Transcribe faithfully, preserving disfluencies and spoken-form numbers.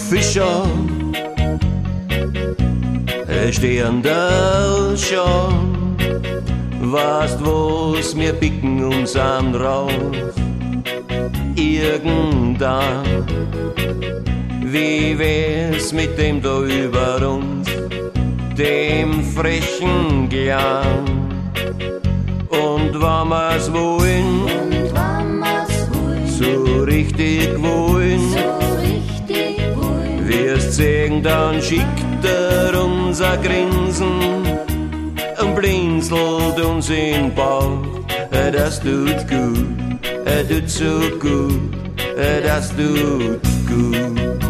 Fischer stehen da schon, weißt was, wir picken uns an raus. Irgendwann, wie wär's mit dem da über uns, dem frechen Gern? Und wenn wir's wollen, Und wenn wir's wollen, so richtig wollen, so richtig wollen, wirst sehen, dann schickt er unser Grinsen und blinzelt uns in den Bauch. Das tut gut, das tut so gut, das tut gut.